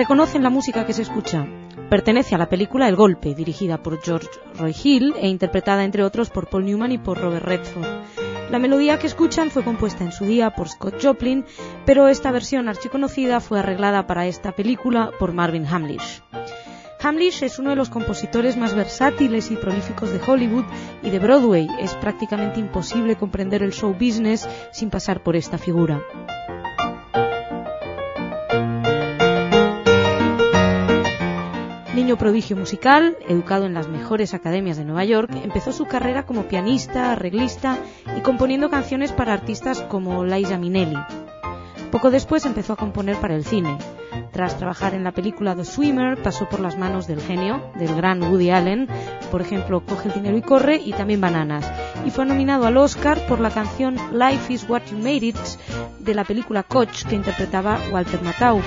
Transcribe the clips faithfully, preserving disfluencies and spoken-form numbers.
reconocen la música que se escucha. Pertenece a la película El Golpe, dirigida por George Roy Hill e interpretada entre otros por Paul Newman y por Robert Redford. La melodía que escuchan fue compuesta en su día por Scott Joplin, pero esta versión archiconocida fue arreglada para esta película por Marvin Hamlisch. Hamlisch es uno de los compositores más versátiles y prolíficos de Hollywood y de Broadway. Es prácticamente imposible comprender el show business sin pasar por esta figura. Niño prodigio musical, educado en las mejores academias de Nueva York, empezó su carrera como pianista, arreglista y componiendo canciones para artistas como Liza Minnelli. Poco después empezó a componer para el cine. Tras trabajar en la película The Swimmer, pasó por las manos del genio, del gran Woody Allen, por ejemplo, Coge el dinero y corre, y también Bananas, y fue nominado al Oscar por la canción Life is What You Made It de la película Coach, que interpretaba Walter Matthau.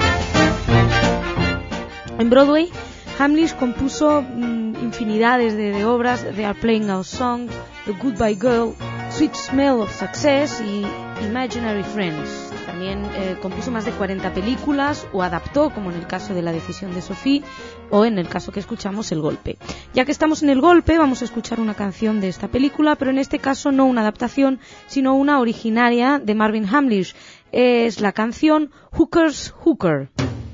En Broadway, Hamlisch compuso mmm, infinidades de, de obras: They Are Playing Our Song, The Goodbye Girl, Sweet Smell of Success y Imaginary Friends. También eh, compuso más de cuarenta películas o adaptó, como en el caso de La decisión de Sophie o en el caso que escuchamos, El Golpe. Ya que estamos en El Golpe, vamos a escuchar una canción de esta película, pero en este caso no una adaptación, sino una originaria de Marvin Hamlisch. Es la canción Hooker's Hooker.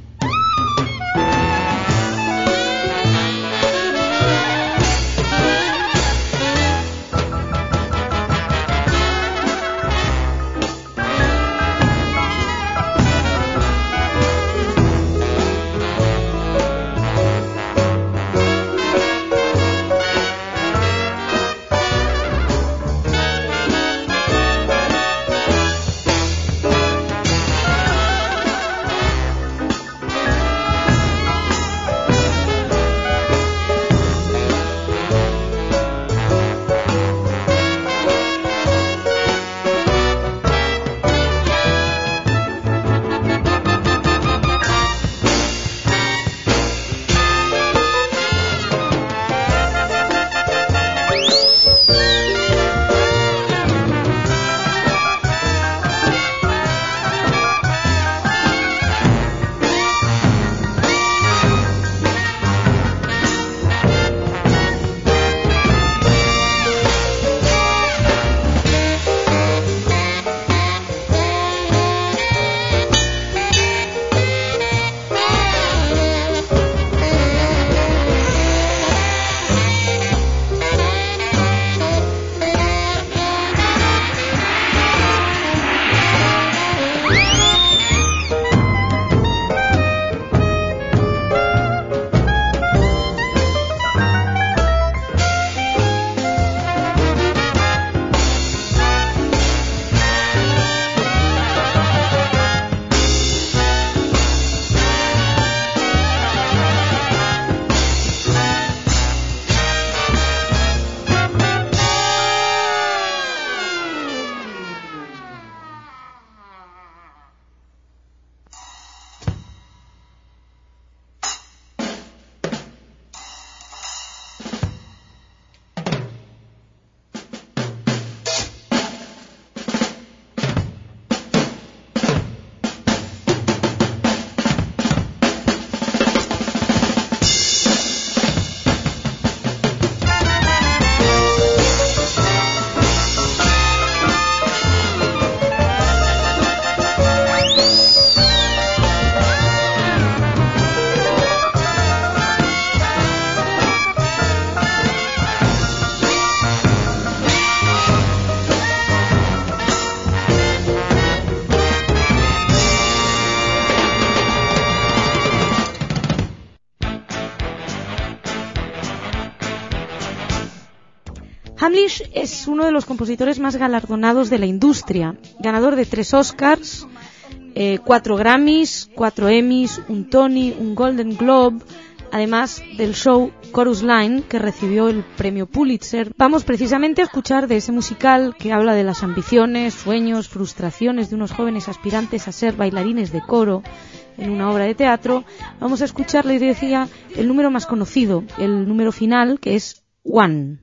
Hamlisch es uno de los compositores más galardonados de la industria, ganador de tres Oscars, eh, cuatro Grammys, cuatro Emmys, un Tony, un Golden Globe, además del show Chorus Line, que recibió el premio Pulitzer. Vamos precisamente a escuchar de ese musical que habla de las ambiciones, sueños, frustraciones de unos jóvenes aspirantes a ser bailarines de coro en una obra de teatro. Vamos a escuchar, les decía, el número más conocido, el número final, que es One.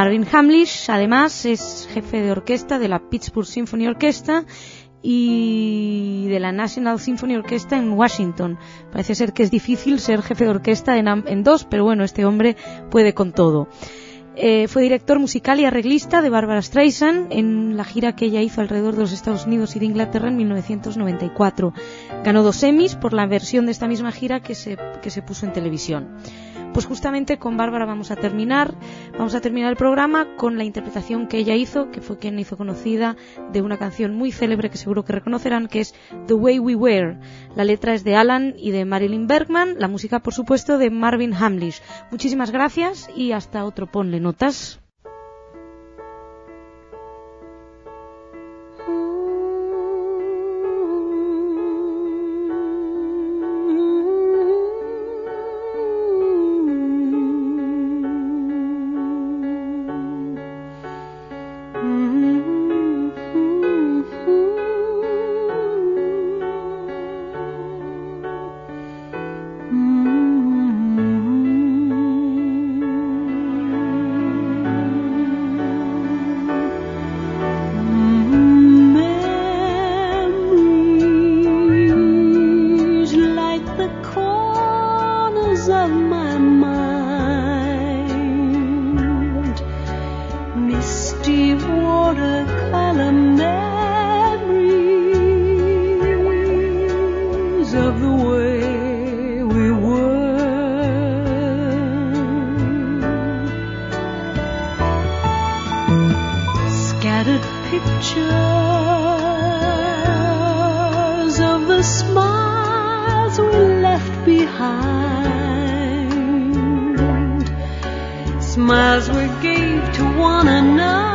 Marvin Hamlish, además, es jefe de orquesta de la Pittsburgh Symphony Orchestra y de la National Symphony Orchestra en Washington. Parece ser que es difícil ser jefe de orquesta en, en dos, pero bueno, este hombre puede con todo. Eh, fue director musical y arreglista de Barbra Streisand en la gira que ella hizo alrededor de los Estados Unidos y de Inglaterra en mil novecientos noventa y cuatro. Ganó dos Emmys por la versión de esta misma gira que se, que se puso en televisión. Pues justamente con Bárbara vamos a terminar, vamos a terminar el programa con la interpretación que ella hizo, que fue quien hizo conocida, de una canción muy célebre que seguro que reconocerán, que es The Way We Were. La letra es de Alan y de Marilyn Bergman, la música por supuesto de Marvin Hamlish. Muchísimas gracias y hasta otro Ponle Notas. Smiles we gave to one another.